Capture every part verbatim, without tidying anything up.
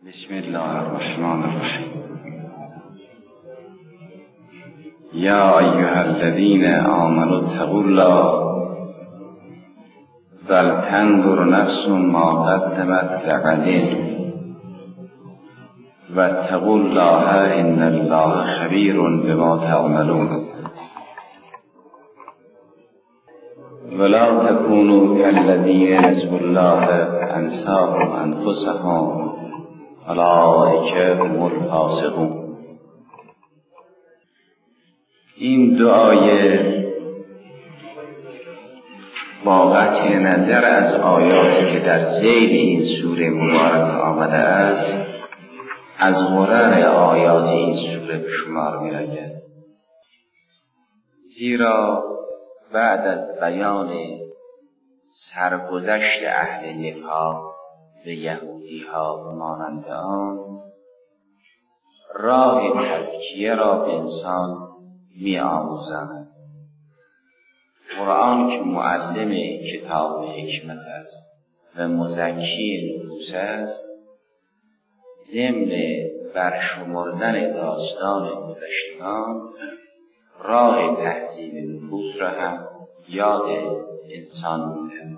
بسم الله الرحمن الرحیم. یا ایها الذین آمنوا اتقوا الله ولتنظر نفس ما قدمت لغد واتقوا الله ان الله خبیر بما تعملون. ولا تكونوا كالذين نسوا الله فانساهم انفسهم اولئک هم الفاسقون. این دو آیه با قطع نظر از آیاتی که در ذیل این سوره مبارک آمده است از غرر آیات این سوره به شمار می آید، زیرا بعد از بیان سرگذشت اهل نفاق به یهودی ها و مانند آن، راه تزکیه را به انسان می آموزند. قرآن که معلم کتاب حکمت است و مزکی نفوس است، ضمن برشمردن داستان گذشتگان راه تهذیب نفوس را هم یاد انسان می‌دهد.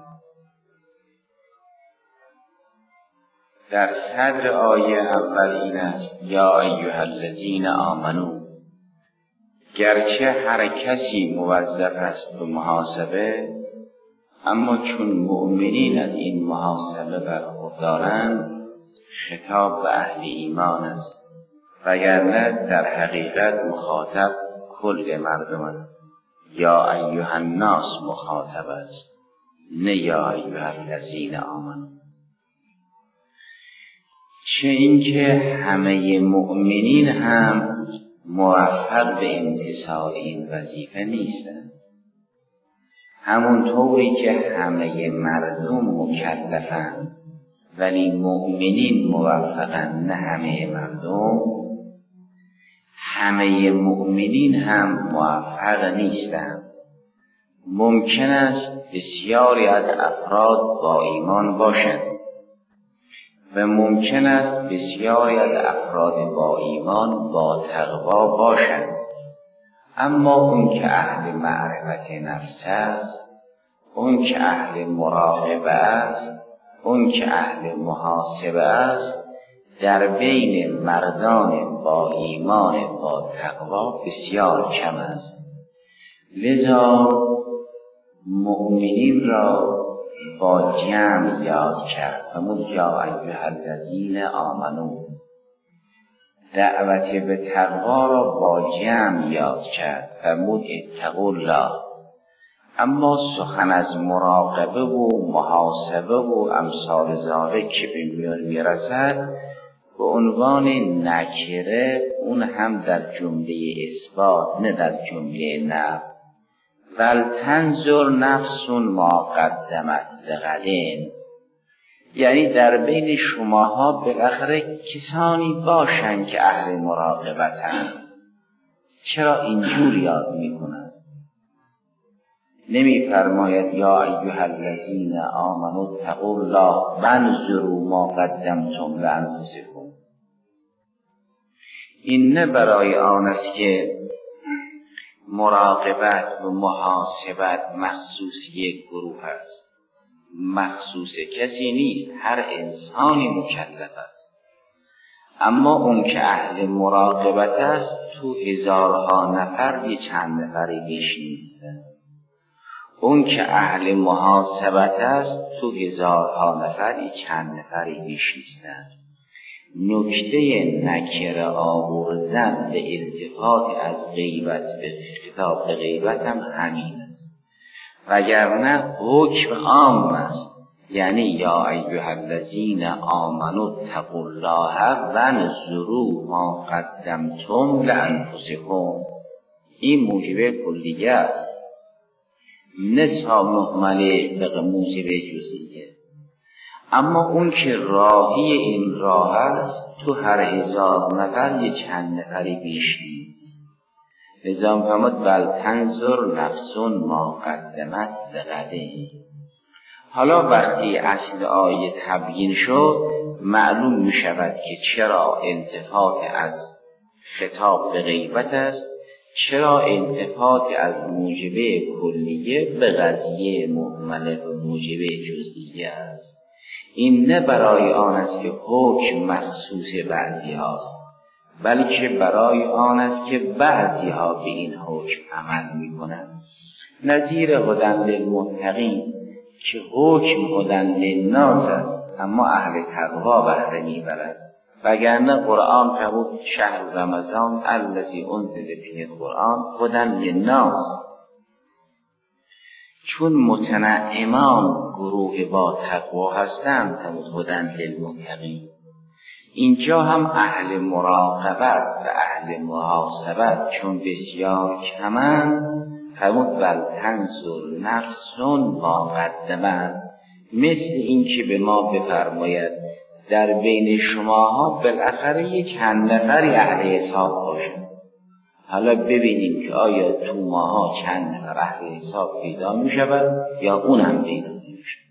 در صدر آیه اول این است یا ایها الذین آمنو، گرچه هر کسی موظف است به محاسبه، اما چون مؤمنین از این محاسبه برخوردارند خطاب به اهل ایمان است، وگرنه در حقیقت مخاطب کل مردمان. یا ایها الناس مخاطب است، نه یا ایها الذین آمنو. چه اینکه همه مؤمنین هم موفق به امتثال این وظیفه نیستند، همون طوری که همه مردم مکلفند ولی مؤمنین موفقند نه همه مردم، همه مؤمنین هم موفق نیستند. ممکن است بسیاری از افراد با ایمان باشند و ممکن است بسیاری از افراد با ایمان با تقوا باشند، اما اون که اهل معرفت نفس است، اون که اهل مراقبه است، اون که اهل محاسبه است، در بین مردان با ایمان با تقوا بسیار کم است. لذا مؤمنین را با جمع یاد کرد. فرمود یا ایها الذین آمنو، دعوت به تقوا را با جمع یاد کرد. فرمود اتقوا الله. اما سخن از مراقبه و محاسبه و امثال ذالک که به میان میرسد به عنوان نکره، اون هم در جمله اثبات نه در جمله نفی. ولتنظر نفس ما قدمت لغد، یعنی در بین شماها بالاخره کسانی باشند که اهل مراقبتند. چرا اینجور یاد میکنند؟ نمی فرماید یا ایها الذین آمنوا اتقوا الله وانظروا ما قدمتم لانفسکم. این نه برای آن است که مراقبت و محاسبت مخصوص یک گروه است، مخصوص کسی نیست، هر انسانی مکلف است. اما اون که اهل مراقبت است تو هزارها نفر یه چند نفری بیش نیست. اون که اهل محاسبت است تو هزارها نفر یه چند نفری بیش نیستند. نکته نکره آوردن به التفات از غیبت به خطاب غیبت هم همین است، وگرنه حکم عام است. یعنی یا ایها الذین آمنوا اتقوا الله وانظروا ما قدمتم لانفسکم. این موجب کلیه است، نسا محمله به موجب جزئیه. اما اون که راهی این راه است تو هر هزار نفر یه چند نفری بیش نیست. لذا فرمود ولتنظر نفس ما قدمت لغد. حالا وقتی اصل آیه تبیین شد، معلوم می شود که چرا التفات از خطاب به غیبت است، چرا التفات از موجبه کلیه به قضیه مهمله و موجبه جزئیه است. این نه برای آن است که حکم مخصوص بعضی هاست، بلکه برای آن است که بعضی ها به این حکم عمل می کنند. نظیر هدی للمتقین که حکم هدی للناس است، اما اهل تقوا بهره می برد. وگرنه قرآن فرمود شهر رمضان الذی انزل فیه القرآن هدی للناس، چون متنعمان گروه با تقوا هستند فرمود هدی للمتقین. اینجا هم اهل مراقبت و اهل محاسبت چون بسیار کمند فرمود بل تنظر نفس ما قدمت، مثل این که به ما بفرماید در بین شماها بالاخره یک چند نفری اهل حساب باشند. حالا ببینیم که آیا تو ماها چند نفر اهل حساب پیدا می شود یا اون هم پیدا می شود.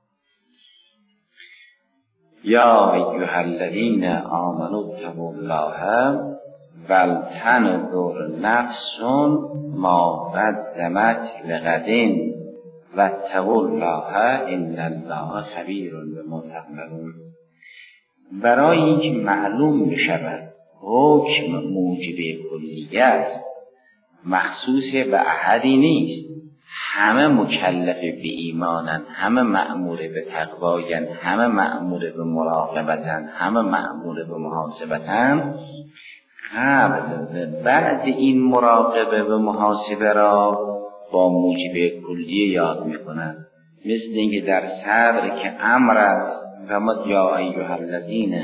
یا ایها الذین آمنوا اتقوا الله ولتنظر نفس ما قدمت لغد واتقوا الله ان الله خبیر بما تعملون. برای اینکه معلوم بشود حکم موجب کلیه است، مخصوص به احدی نیست، همه مکلف به ایمانن، همه مأمور به تقواین، همه مأمور به مراقبتن، همه مأمور به محاسبتن. قبل و بعد این مراقبه و محاسبه را با موجب کلیه یاد میکنن، مثل اینکه در صبر که امر است فرمود یا ایها الذین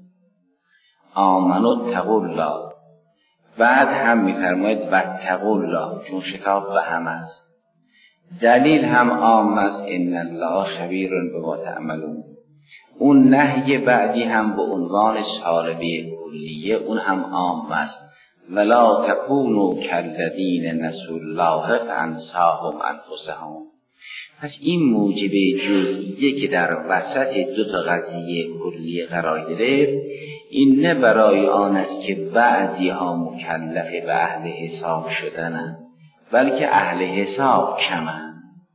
آمنوا اتقوا الله، بعد هم میفرماید واتقوا الله چون شتاب به هم است. دلیل هم عام است ان الله خبیر بما تعملون. اون نهی بعدی هم به عنوان سالبه کلیه اون هم عام است، ولا تکونوا کالذین نسوا الله فانساهم انفسهم. پس این موجب جزئیه که در وسط دو تا قضیه کلیه قرار گرفت، این نه برای آن است که بعضی ها مکلف به اهل حساب شدنند، بلکه اهل حساب کمند.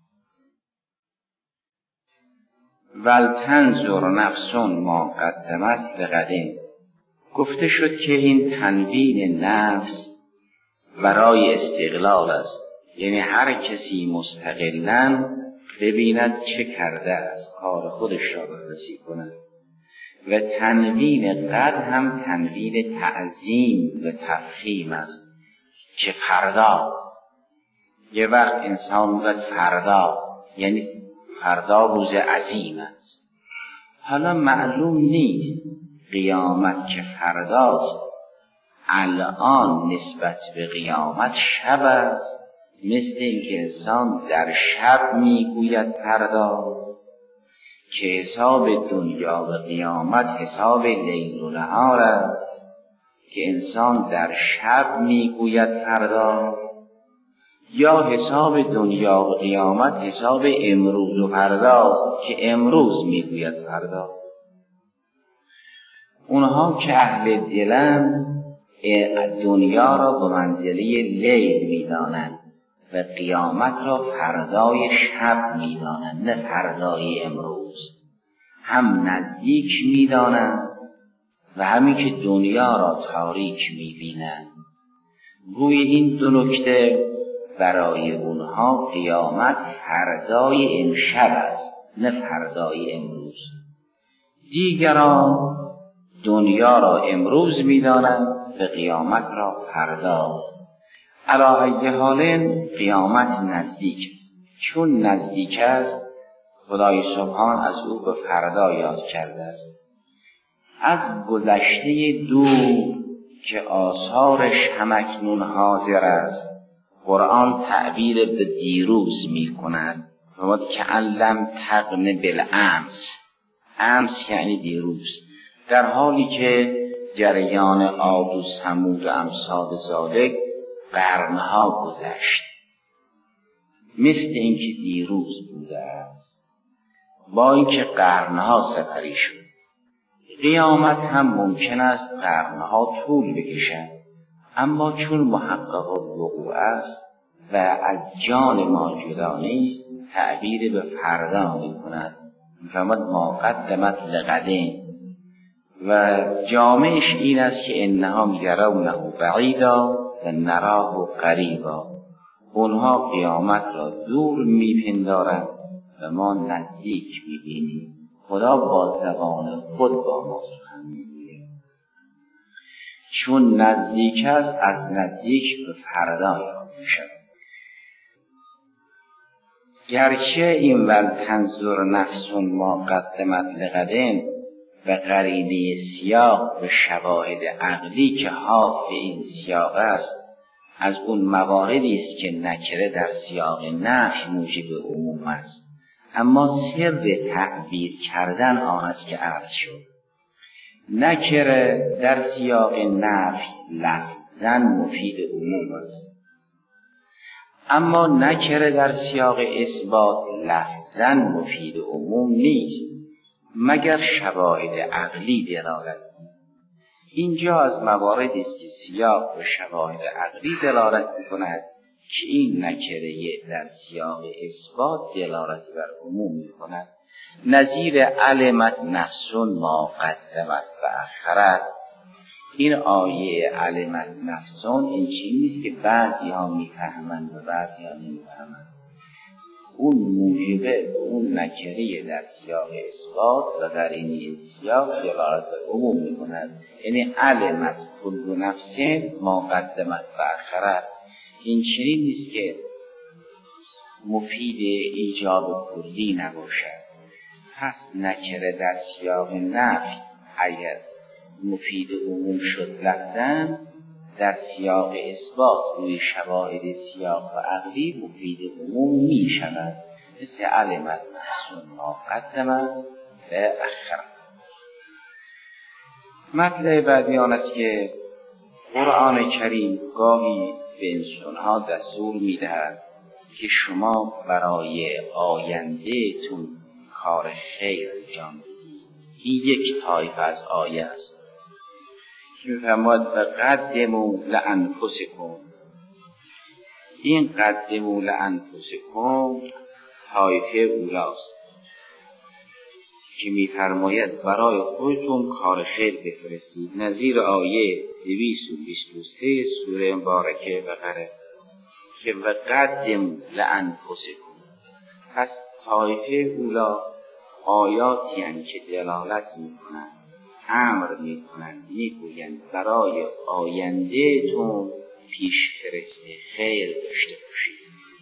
ولتنظر نفس ما قدمت لغد. گفته شد که این تنوین نفس برای استقلال است، یعنی هر کسی مستقلاً ببیند چه کرده است، کار خودش را بررسی کند. و تنوین قد هم تنوین تعظیم و تفخیم است که فردا، یه وقت انسان میگه فردا یعنی فردا روز عظیم است. حالا معلوم نیست قیامت که فرداست الان نسبت به قیامت شب است، مثل اینکه انسان در شب میگوید فردا، که حساب دنیا و قیامت حساب لیل و نهار است، که انسان در شب میگوید فردا، یا حساب دنیا و قیامت حساب امروز و فرداست که امروز میگوید فردا. اونها که اهل دلن دنیا را به منزله لیل میدانند و قیامت را فردای شب میدانند، نه فردای امروز. هم نزدیک میدانند و همین که دنیا را تاریک میبینند. گویا این دو نکته برای اونها قیامت فردای امشب است، نه فردای امروز. دیگران دنیا را امروز میدانند و قیامت را فردا. علی ای حال قیامت نزدیک است. چون نزدیک است خدای سبحان از او به فردا یاد کرده است. از گذشته دور که آثارش همکنون حاضر است قرآن تعبیر به دیروز می کند. فرمود که علم تقن بالامس. امس یعنی دیروز، در حالی که جریان عاد و ثمود و امثال ذالک قرنها گذشت، مثل اینکه دیروز بوده است، با اینکه قرنها سپری شد. قیامت هم ممکن است قرنها طول بکشد، اما چون محقق الوقوع است و از جان ما جدا نیست، تعبیر به فردا می کند. می‌فرماید ما قدمت لغدین، و جامعش این است که انها میرونه بعیدا و نراه قریبا. اونها قیامت را دور میپندارند و ما نزدیک میبینیم. خدا با زبان خود با ما سخن میگوید، چون نزدیک است از نزدیک به فردا یاد میشود. گرچه این ول تنظر نفس ما قدمت لغدین و قرینه سیاق و شواهد عقلی که حاف این سیاق است از اون مواردی است که نکره در سیاق نفی موجب عموم است، اما سر تعبیر کردن آن است که عرض شد. نکره در سیاق نفی لفظاً مفید عموم است، اما نکره در سیاق اثبات لفظاً مفید عموم نیست مگر شواهد عقلی دلالت. اینجا از مواردی است که سیاق و شواهد عقلی دلالت می‌کند که این نکره در سیاق اثبات دلالت بر عموم می‌کند. نظیر علمت نفس ما قدمت و اخرت. این آیه علمت نفس این چیزی نیست که بعضی ها می‌فهمند و بعضی ها نمی‌فهمند. اون موجبه اون نکره در سیاق اثبات و در این سیاق دلالت بر عموم می‌کند. یعنی علمت کل نفس ما قدمت و اخرت. این چنین نیست که مفید ایجاب کلی نباشد. پس نکره در سیاق نفی اگر مفید عموم شد لفتن، در سیاق اثبات روی شواهد سیاق و عقلی مفید عموم می شود، مثل علمت نفس ما قدمت و اخرت. مطلب بعدی آن است که قرآن کریم گاهی به انسانها دستور می دهد که شما برای آینده تون کار خیر انجام بدید. این یک طایفه از آیه است که می‌فرماید قدموا لانفسکم. این قدموا لانفسکم طایفه اولاست که می‌فرماید برای خودتون کار خیر بفرستید. نظیر آیه دویست و بیست و سه سوره مبارکه بقره که قدموا لانفسکم. پس طایفه اولا آیاتی هستند که دلالت می‌کنند، امر می‌کنند، می‌گویند برای آینده تون پیش‌فرست خیر داشته باشید.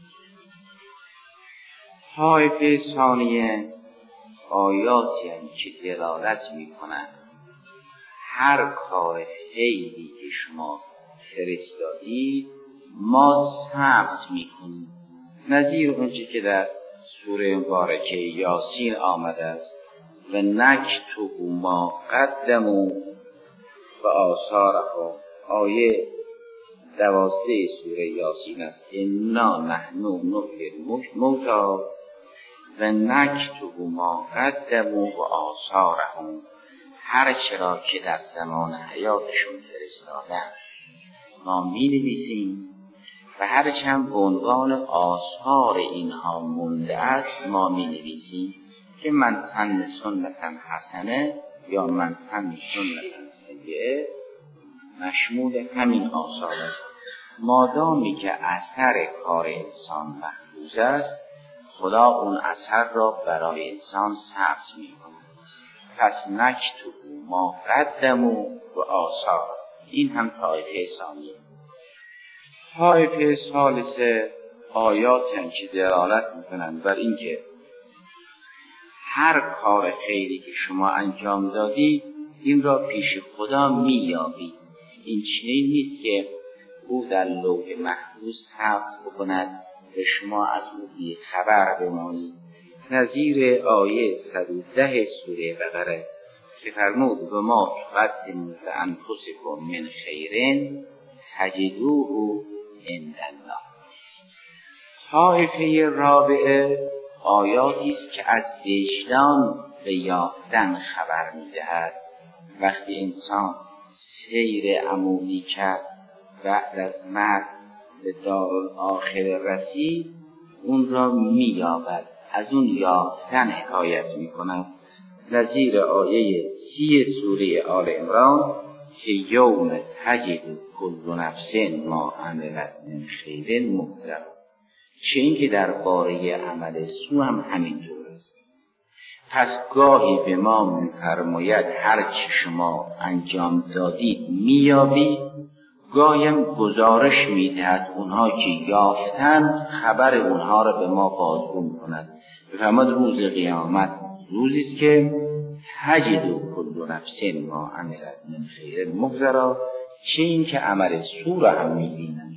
طایفه ثانیه آیاتی هستند که دلالت می‌کنند هر کار خیری که شما فرستادید ما ثبت می‌کنیم. نظیر اونچه که در سوره مبارکه یاسین آمده است و نکتب ما قدموا و آثارهم. آیه دوازده سوره یاسین است. انا نحن نحیی الموتی و نکتب ما قدموا و آثارهم. هر چرا که در زمان حیاتشون فرستادن ما می نویسیم و هر چند به عنوان آثار اینها مونده است ما می نویسیم که من سن سنتا حسنه یا من سن سنتا سیئه مشمول همین آثار است. مادامی که اثر کار انسان محفوظ است خدا اون اثر را برای انسان ثبت می کند. پس نکتب ما قدموا و آثار. این هم طایفه ثانیه. طایفه ثالثه آیاتی هستند که دلالت می‌کنند بر اینکه هر کار خیری که شما انجام دادید این را پیش خدا می‌یابید. این چنین نیست که او در لوح محفوظ ثبت بکند و شما از او بی خبر بمانید. نظیر آیه صد و ده سوره بقره که فرمود و ما تقدموا لانفسکم من خیر تجدوه عند الله. طایفه رابعه آیاتی است که از وجدان به یافتن خبر می‌دهد. وقتی انسان سیر عمودی کرد بعد از مرگ به دارالآخره رسید، اون را می‌یابد. از اون یافتن حکایت می‌کنم نظیر آیه سی سوره آل عمران که یوم تجد کل نفس ما عملت من خیر محضرا. چه این که در باره عمل سو هم همینطور است. پس گاهی به ما می‌فرماید هر چی شما انجام دادید می‌یابید، گاهی هم گزارش می‌دهد اونها که یافتن خبر اونها را به ما بازگو می‌کند. بفرماد روز قیامت روزی است که تجد کل نفس ما عملت من خیر محضرا، چه این که عمل سو را هم می‌بینند.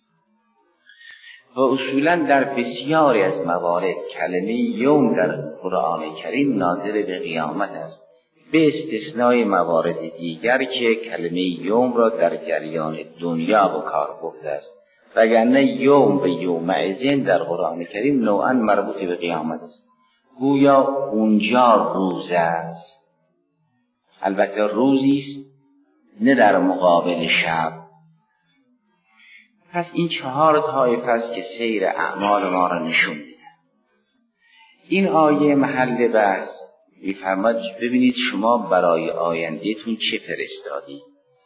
و اصولا در بسیاری از موارد کلمه یوم در قرآن کریم ناظر به قیامت است، به استثنای موارد دیگر که کلمه یوم را در جریان دنیا به کار برده است، وگرنه یوم به یومئذ در قرآن کریم نوعا مربوط به قیامت است. گویا اونجا روز است، البته روزی است نه در مقابل شب. پس این چهار طایفه است که سیر اعمال ما را نشون میده. این آیه محل بحث می‌فرماد ببینید شما برای آیندهتون چه فرستادی.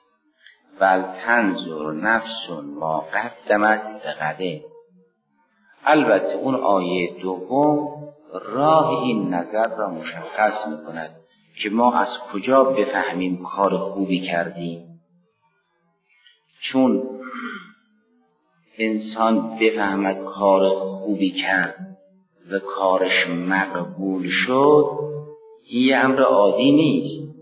ولتنظر نفس ما قدمت لغد. البته اون آیه دوم راه این نظر را مشخص می‌کند که ما از کجا بفهمیم کار خوبی کردیم. چون انسان بفهمد کار خوبی کرد و کارش مقبول شد، این امر عادی نیست.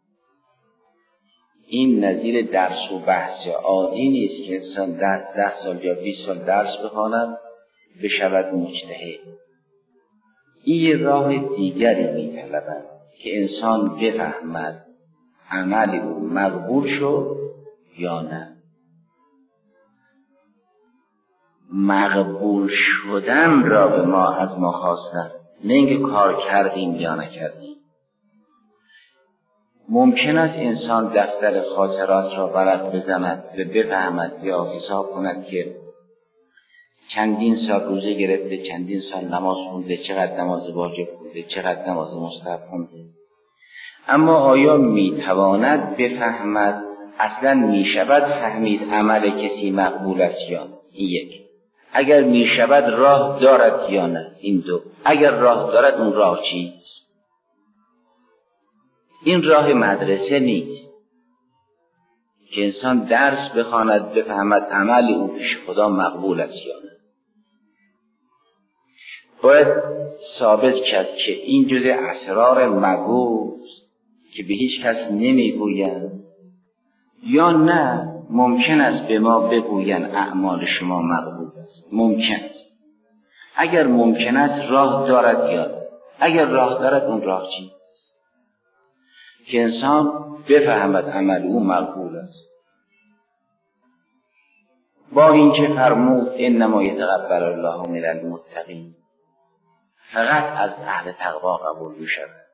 این نظیر درس و بحث عادی نیست که انسان ده, ده سال یا بیست سال درس بخواند بشود مجتهد. این راه دیگری می‌طلبد که انسان بفهمد عمل او مقبول شد یا نه. مقبول شدن را به ما از ما خواستن، نه اینکه کار کردیم یا نکردیم. ممکن است انسان دفتر خاطرات را ورق بزند و بفهمد یا حساب کند که چندین سال روزه گرفته، چندین سال نماز خونده، چقدر نماز واجب خونده، چقدر نماز مستحب خونده. اما آیا میتواند بفهمد، اصلا میشود فهمید عمل کسی مقبول است یا نه؟ این یک. اگر میشود راه دارد یا نه؟ این دو. اگر راه دارد اون راه چیست؟ این راه مدرسه نیست که انسان درس بخواند بفهمد عمل او پیش خدا مقبول است یا نه. باید ثابت کرد که این جزء اسرار مگوست که به هیچ کس نمیگویند، یا نه ممکن است به ما بگویند اعمال شما مقبول است. ممکن است. اگر ممکن است راه دارد یا نه؟ اگر راه دارد اون راه چی؟ که انسان بفهمد عمل او مقبول است. با اینکه فرمود انما یتقبل الله من المتقین، فقط از اهل تقوا قبول می‌شود.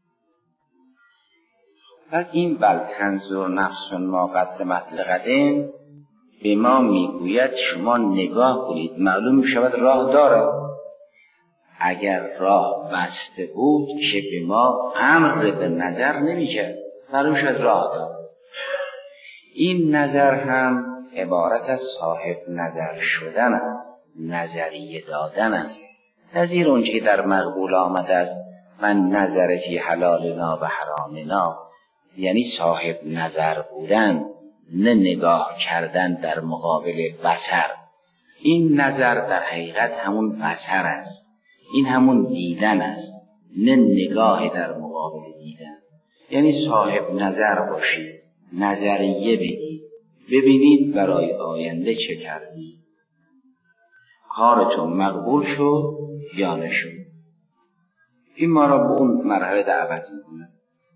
و این بل تنظر نفس ما قدمت لغد به ما میگوید شما نگاه کنید، معلوم می‌شود راه دارد. اگر راه بسته بود که به ما امر به نظر نمی‌کرد، معلوم شد راه دارد. این نظر هم عبارت از صاحب نظر شدن است، نظریه دادن است. نظیر اون که در مقبول آمده است من نظر فی حلالنا و حرامنا، یعنی صاحب نظر بودن، نه نگاه کردن در مقابل بصر. این نظر در حقیقت همون بصر است، این همون دیدن است، نه نگاه در مقابل دیدن. یعنی صاحب نظر باشید، نظریه بگید، ببینید برای آینده چه کردید، کارتون مقبول شد یا نشد. این ما را به اون مرحله دعوت می‌کنه.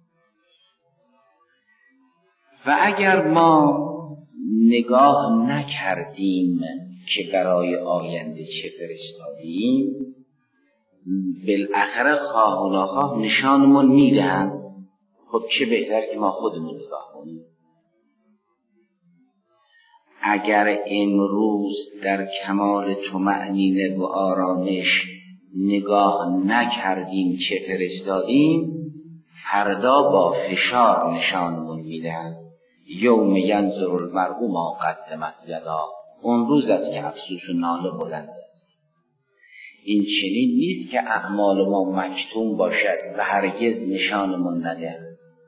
و اگر ما نگاه نکردیم که برای آینده چه فرستادیم، بالاخره خواه و ناخواه نشانمون میدهند. خب چه بهتر که ما خودمون نگاه کنیم. اگر امروز در کمال طمأنینه و آرامش نگاه نکردیم چه فرستادیم، فردا با فشار نشانمون میدن. یوم ینظر المرء ما قدمت یدا، اون روز است که افسوس و ناله بلند است. این چنین نیست که اعمال ما مکتوم باشد و هرگز نشانمون ندهد.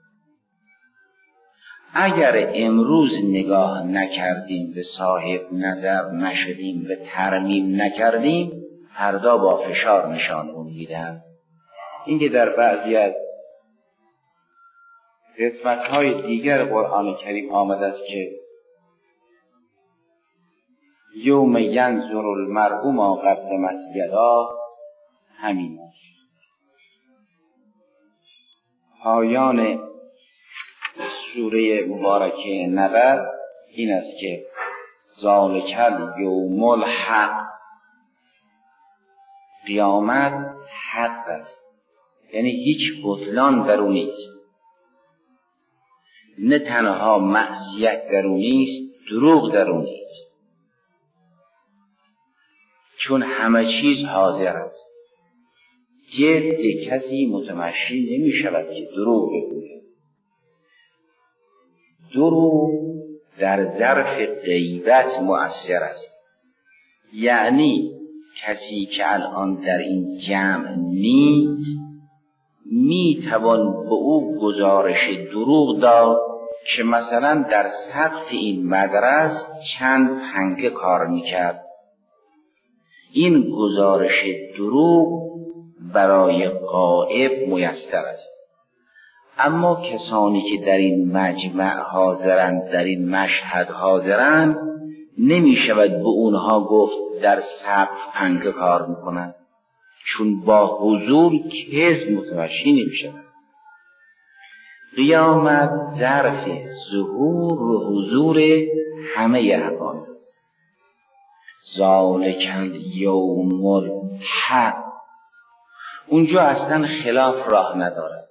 اگر امروز نگاه نکردیم به صاحب نظر نشدیم به ترمیم نکردیم، فردا با فشار نشانمون میدن. این که در بعضی از قسمت‌های دیگر قرآن کریم آمده است که یوم ینظر المرء ما قدمت یدا، همین است. پایان سوره مبارکه نبأ این است که ذالک الیوم الحق، قیامت حق است، یعنی هیچ بطلان در اون نیست. نه تنها معصیت در اون نیست، دروغ در اون نیست، چون همه چیز حاضر است. جد کسی متمشی نمی شود که دروغ بگوید. دروغ در ظرف غیبت مؤثر است، یعنی کسی که الان در این جمع نیست می توان به او گزارش دروغ داد که مثلا در سقف این مدرسه چند پنکه کار میکرد. این گزارش دروغ برای غائب میسر است. اما کسانی که در این مجمع حاضرند، در این مشهد حاضرند، نمی شود به اونها گفت در سقف پنکه کار میکنند، چون با حضور کذب متمشی نمی شود. قیامت ظرف ظهور و حضور همه احوال است. ذالک الیوم الحق، اونجا اصلا خلاف راه ندارد.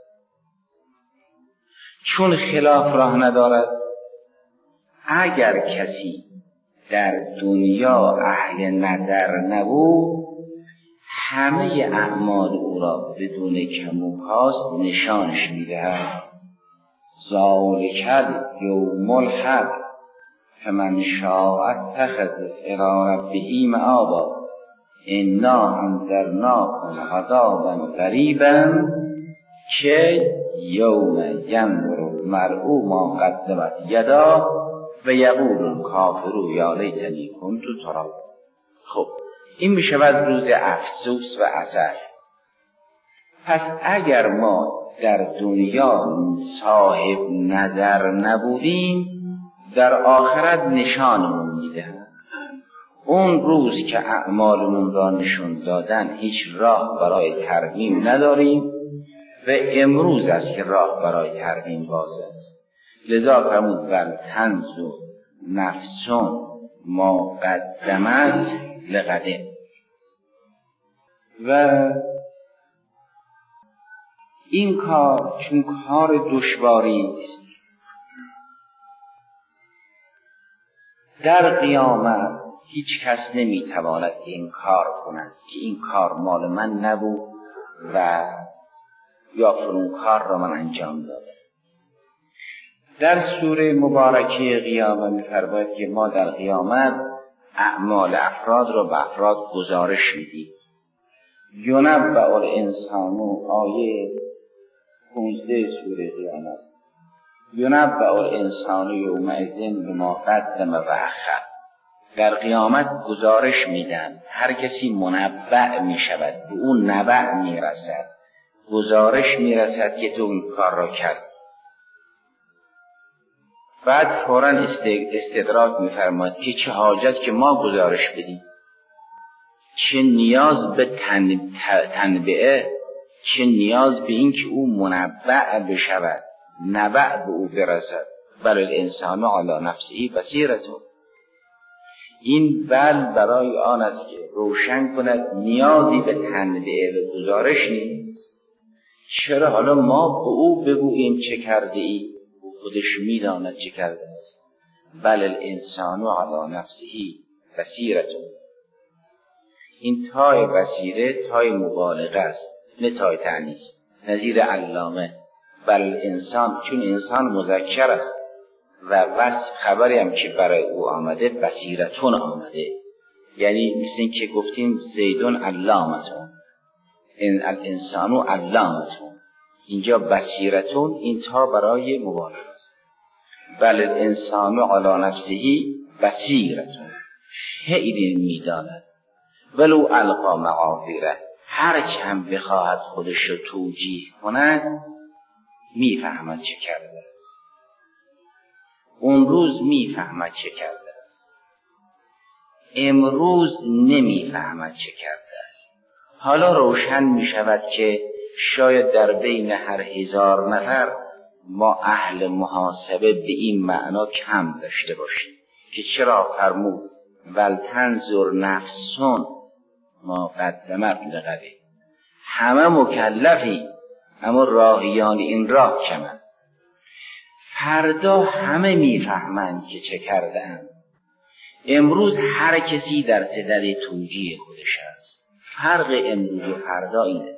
چون خلاف راه ندارد، اگر کسی در دنیا اهل نظر نبود، همه اعمال او را بدون کم و کاست نشانش میدهد. ذالک الیوم الحق فمن شاء اتخذ الی ربه مآبا انا انذرناکم عذابا قریبا که یوم ینظر المرء ما قدمت یدا و یقول الکافر یا لیتنی کنت ترابا. خب این می شود روز افسوس و اسف. پس اگر ما در دنیا صاحب نظر نبودیم، در آخرت نشانمون میدهند. اون روز که اعمالمون را نشون دادن هیچ راه برای ترمیم نداریم و امروز است که راه برای ترمیم باز است. لذا فرمود بل تنظر نفس ما قدمت لغد. و این کار چون کار دشواری است، در قیامت هیچ کس نمیتواند این کار کند که این کار مال من نبود و یا فلان کار را من انجام دادم. در سوره مبارکه قیامت می‌فرماید که ما در قیامت اعمال افراد را به افراد گزارش میدیم. ینبأ الانسان، آیه پانزده سوره قیامت است. ینبأ الانسان یومئذ بما قدم و اخر. در قیامت گزارش میدن، هر کسی منبأ میشود، به اون نبأ میرسد، گزارش میرسد که تو اون کار را کرد. بعد فوراً استدراک میفرماید که چه حاجت که ما گزارش بدیم، چه نیاز به تن... تنبئه، چه نیاز به این که او منبأ بشود، نبأ به او برسد. بل الانسان علی نفسه بصیرة. این بل برای آن است که روشن کند نیازی به تنبئه و گزارش نیست، چرا حالا ما به او بگوییم چه کرده ای؟ خودش میداند چه کرده است. بل الانسان علی نفسه بصیرتون. این تای بصیره تای مبالغه است، نه تای تأنیث، نظیر علامه. بل الانسان، چون انسان مذکر است و وصف خبری هم که برای او آمده بصیرتون آمده، یعنی مثل این که گفتیم زیدون علامتون، این الانسان علامتون، اینجا بصیرتون، این تا برای مبالغه است. بل الانسان علی نفسه بصیرتون، خیلی میداند. ولو القا معاذیره، هر چه هم بخواهد خودش رو توجیه کند میفهمد چه کرده است. اون روز میفهمد چه کرده است، امروز نمیفهمد چه کرده است. حالا روشن میشود که شاید در بین هر هزار نفر ما اهل محاسبه به این معنا کم داشته باشیم که چرا فرمود ولتنظر نفسون ما قدمت لغده. همه مکلفی، اما راهیان این راه کمن. فردا همه میفهمند که چه کردن. امروز هر کسی در صدد توجیه خودش است. فرق امروز و فردا اینه.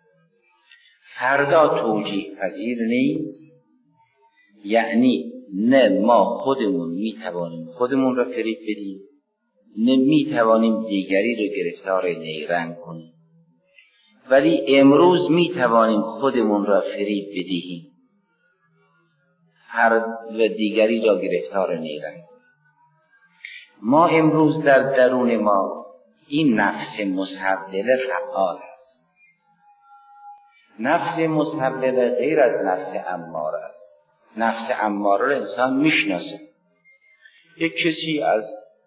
فردا توجیه پذیر نیست، یعنی نه ما خودمون میتوانیم خودمون را فریب بدیم، نه میتوانیم دیگری را گرفتار نیرنگ کنیم. ولی امروز میتوانیم خودمون را فریب بدهیم هر و دیگری را گرفتار نیرنگ کنیم. ما امروز در درون ما این نفس مسوله فعال است. نفس مسوله غیر از نفس اماره است. نفس اماره را انسان میشناسه. یک کسی از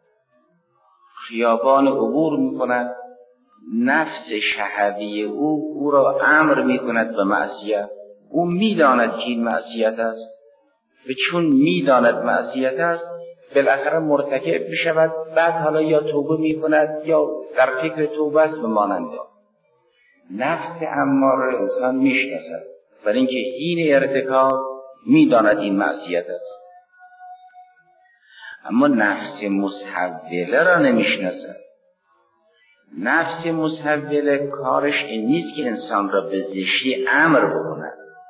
خیابان عبور میکند، نفس شهوی او او را امر میکند به معصیت. او میداند که این معصیت است و چون میداند معصیت است بالاخره مرتکب میشود. بعد حالا یا توبه میکند یا در فکر توبه است به مانند. نفس اماره انسان میشناسد، ولی اینکه این ارتکاب میداند این معصیت است. اما نفس مسوله را نمیشناسد. نفس مسوله کارش این نیست که انسان را به زشتی امر بکند.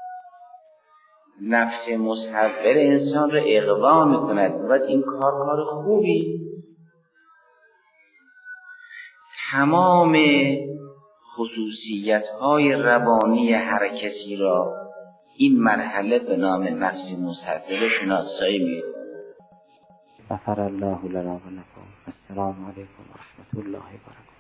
نفس مسوله انسان را اغوا میکند و این کار کار خوبی. تمام خصوصیت های روانی هر کسی را این مرحله به نام نفس مسوله شناسایی می‌کند. غفر الله لنا و لكم. السلام علیکم و رحمت الله و برکاته.